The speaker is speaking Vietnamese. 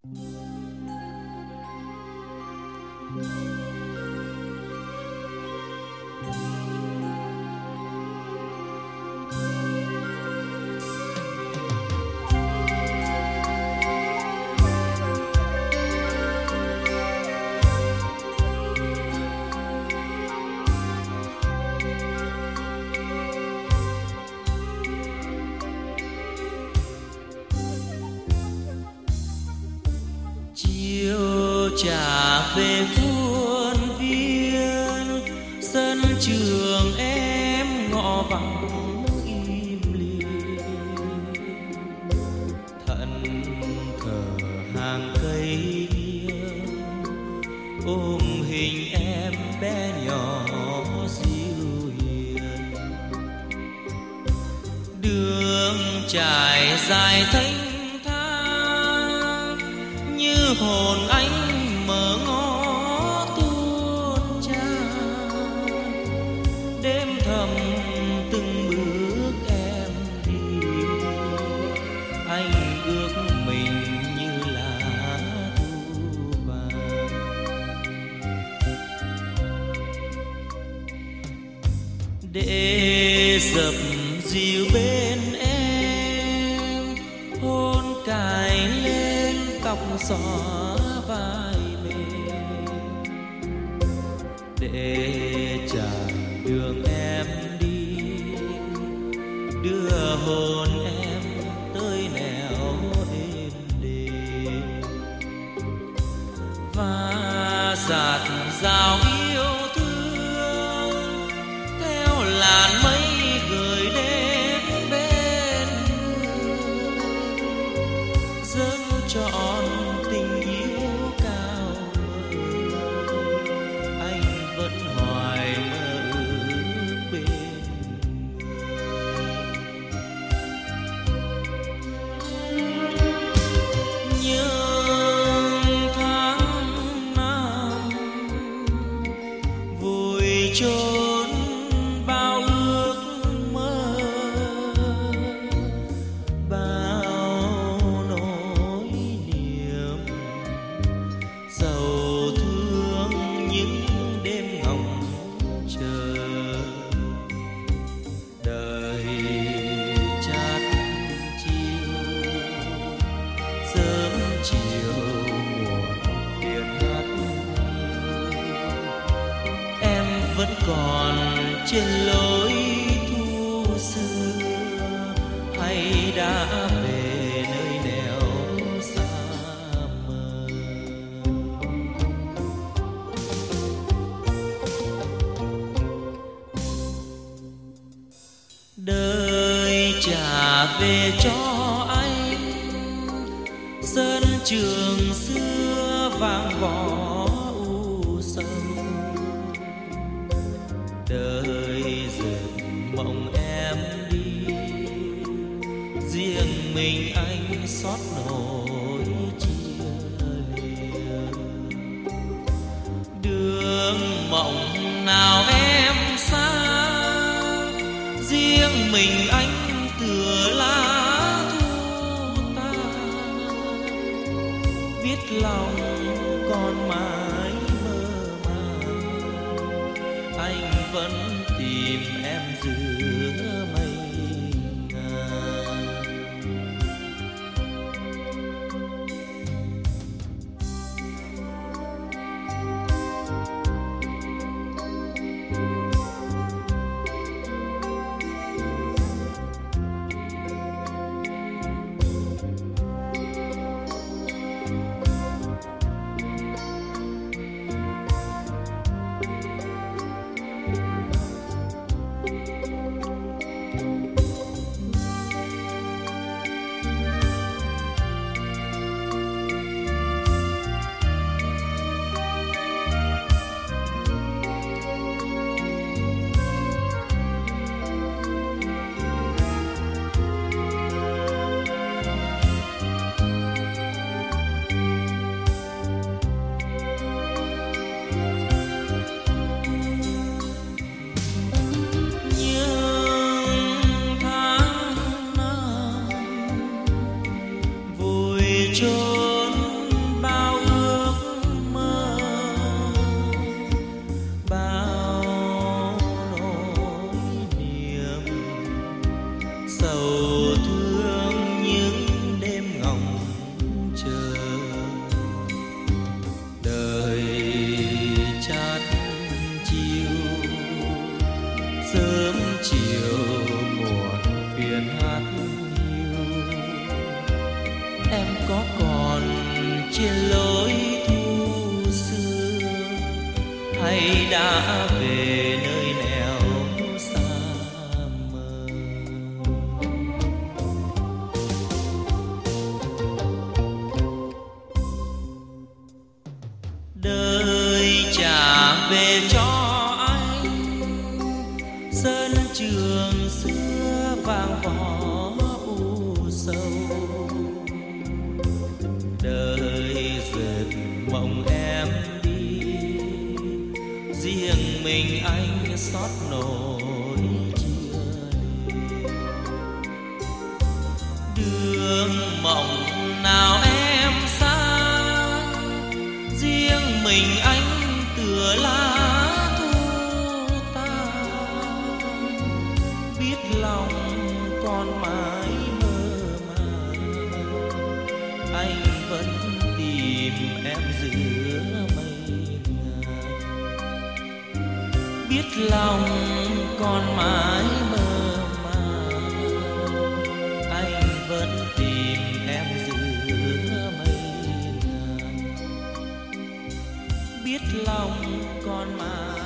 Chiều trả về khuôn viên, sân trường em ngõ vắng im lìm, thẫn thờ hàng cây nghiêng ôm hình em bé nhỏ dịu hiền. Đường trải dài thanh hồn anh mở ngó tuôn tràn, đêm thầm từng bước em đi, anh ước mình như lá thu vàng. Để dập dìu bên em, hôn cài lên tóc xõa vai mềm, để trải đường em đi, đưa hồn em tới nẻo êm đềm, và dạt dào yêu thương theo làn mây gửi đến bên người, dâng trọn tình yêu cao vời, anh vẫn hoài mơ ước bên người. Nhưng tháng năm vùi chôn bao ước mơ, bao nỗi niềm sầu thương những đêm ngóng chờ. Đời chát chiều, sớm chiều muộn phiền hát nhiều, em vẫn còn trên lối thu xưa, hay đã về nơi nẻo xa mờ. Đời trả về cho anh sân trường xưa vang võ u sầu. Đời dệt mộng em đi, riêng mình anh xót nỗi chia lìa. Đường mộng nào em xa, riêng mình anh tựa lá thu tàn, biết lòng còn mãi mơ màng, anh vẫn tìm em giữa mây ngàn. chờ. Đời chát chiều, sớm chiều muộn phiền hát hiu. Em có còn trên lối thu xưa, hay đã về nơi nẻo xa mờ? Đời trả về cho anh sân trường xưa vàng vỏ u sầu. Đời dệt mộng em đi, riêng mình anh xót nỗi chia ly. Đường mộng nào em xa, riêng mình anh tựa lá thu tàn. Biết lòng còn mãi mơ màng, anh vẫn tìm em giữa mây ngàn. Biết lòng còn mãi mơ màng, anh vẫn tìm em giữa mây ngàn. Biết lòng còn mãi